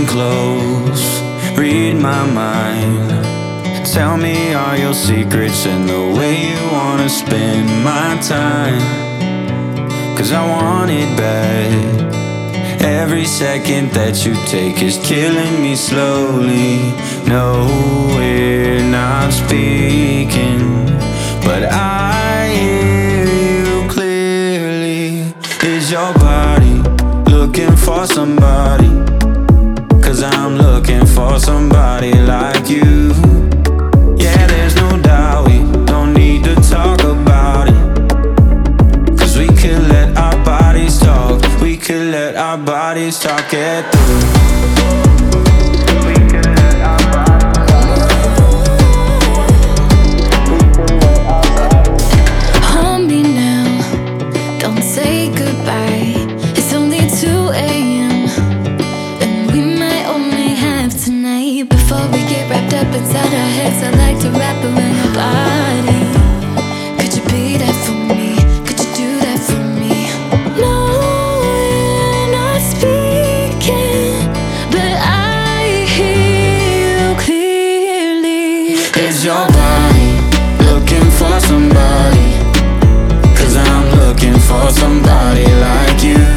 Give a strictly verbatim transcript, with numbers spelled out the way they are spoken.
close, read my mind. Tell me all your secrets and the way you wanna spend my time. Cause I want it bad. Every second that you take is killing me slowly. No, we're not speaking, but I hear you clearly. Is your body looking for somebody? Cause I'm looking for somebody like you. Yeah, there's no doubt we don't need to talk about it. Cause we could let our bodies talk. We could let our bodies talk it through. We could let our bodies talk. Hold me now, don't say goodbye. It's only two a m and we might only have tonight. Before we get wrapped up inside our heads, I like to wrap around your body. Could you be that for me? Could you do that for me? No, we're not speaking, but I hear you clearly. Is your body looking for somebody? Cause I'm looking for somebody like you.